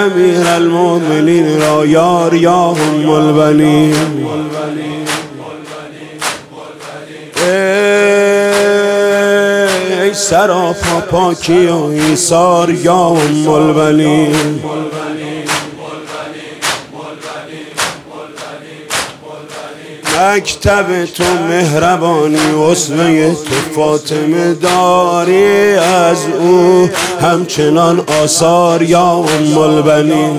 امیر المؤمنین را یار یا ام البنین. ای سراپا پاکی و ایثار یا ام البنین. مکتب تو مهربانی اسوه تو فاطمه داری، از او همچنان آثار یا ام البنین.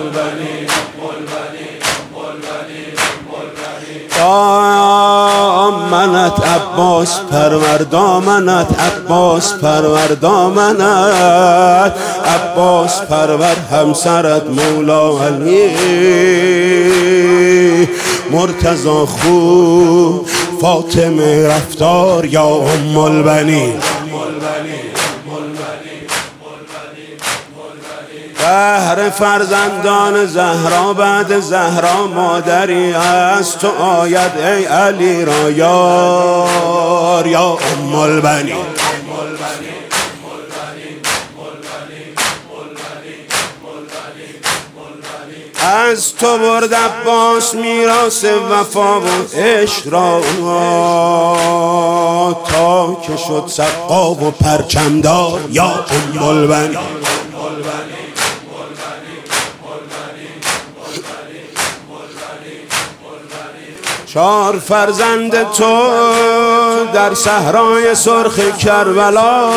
دامنت عباس پرور، دامنت عباس پرور، دامنت عباس پرور، همسرت مولا علی مرتضی خوب فاطمه رفتار یا ام البنین. بهر فرزندان زهرا بعد زهرا مادری از تو آید ای علی را یار یا ام البنین. از تو برد عباس میراث وفا و عشق را، تا که شد سقا و پرچمدار یا ام البنین. چار فرزند تو در صحرای سرخ کربلا،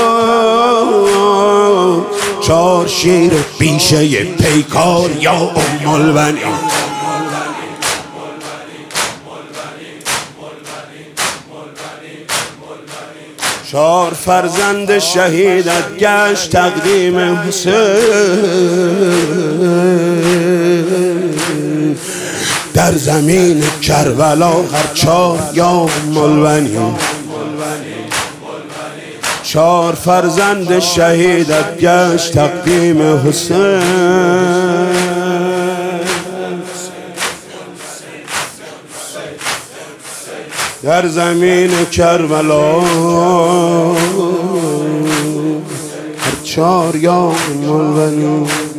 چار شیر بیشه پیکار یا ام البنین. چار فرزند شهیدت گشت تقدیم حسین، در زمین کربلا هر چار یا ام البنین. چار فرزند شهیدت گشت تقدیم حسین، در زمین کربلا هر چار یا ام البنین.